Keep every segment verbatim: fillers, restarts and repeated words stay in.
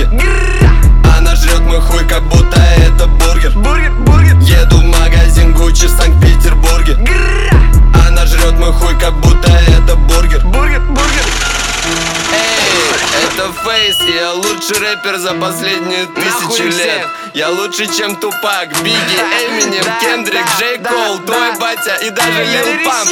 Она жрет мой хуй, как будто это бургер. Еду в магазин Гуччи в Санкт-Петербурге. Она жрет мой хуй, как будто это бургер. Эй, это Фейс, и я лучший рэпер за последние тысячу лет. Я лучше, чем Тупак, Бигги, Эминем, Кендрик, Джей Кол, твой батя и даже Лил Памп.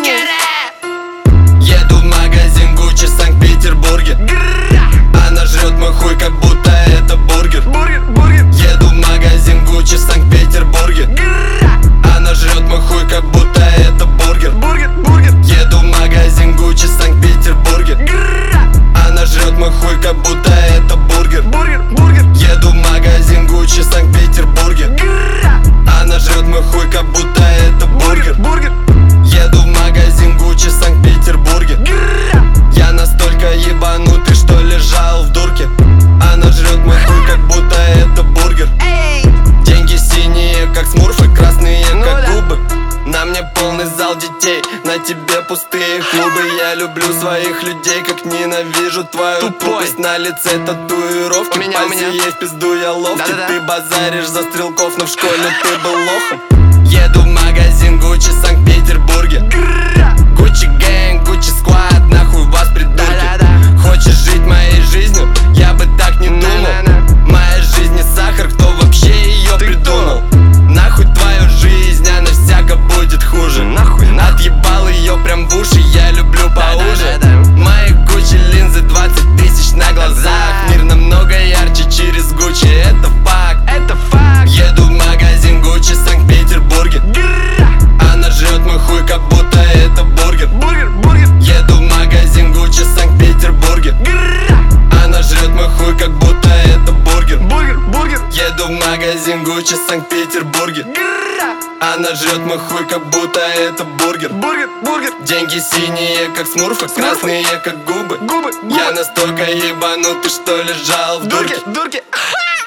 Еду в магазин Гуччи в Санкт-Петербурге. Она жрет мой хуй, как будто это бургер. Еду в магазин Гуччи в Санкт-Петербурге. Она жрет мой хуй, как будто это бургер. Еду в магазин Гуччи в Санкт-Петербурге. Она жрет мой хуй, как будто это бургер. Еду в магазин Гуччи в Санкт-Петербурге. Она жрет мой хуй, как будто это бургер. Еду в магазин Гуччи в Санкт-Петербурге. Я настолько ебанутый, что лежал в дурке. Она жрет мой хуй, как будто это бургер. Деньги синие, как смурфы, красные, как губы. На мне полный зал детей, на тебе пустые клубы. Я люблю своих людей, как ненавижу твою тупость. На лице татуировки, пальцы ей в пизду, я ловкий. Ты базаришь за стрелков, но в школе ты был лохом. Еду в магазин Гуччи в Санкт-Петербурге. Гуччи гэнг, Гуччи сквад, нахуй вас, придурки. Хочешь жить моей жизнью? Я бы так не думал. Моя жизнь не сахар, кто вообще ее придумал? Нахуй твою жизнь, она всяко будет хуже. Нахуй, отъебал ее прям в уши, я люблю поуже. Мои Гуччи линзы двадцать тысяч на глазах. Мир намного ярче через Гуччи, это факт. Это факт. Еду в магазин Гуччи в Санкт-Петербурге. Она жрет мой хуй, как будто это бургер. Еду в магазин Гуччи в Санкт-Петербурге. Она жрет мой хуй, как будто это бургер. Еду в магазин Гуччи в Санкт-Петербурге. Она жрет мой хуй, как будто это бургер. Деньги синие, как смурфы, красные, как губы. Я настолько ебанутый, что лежал в дурке.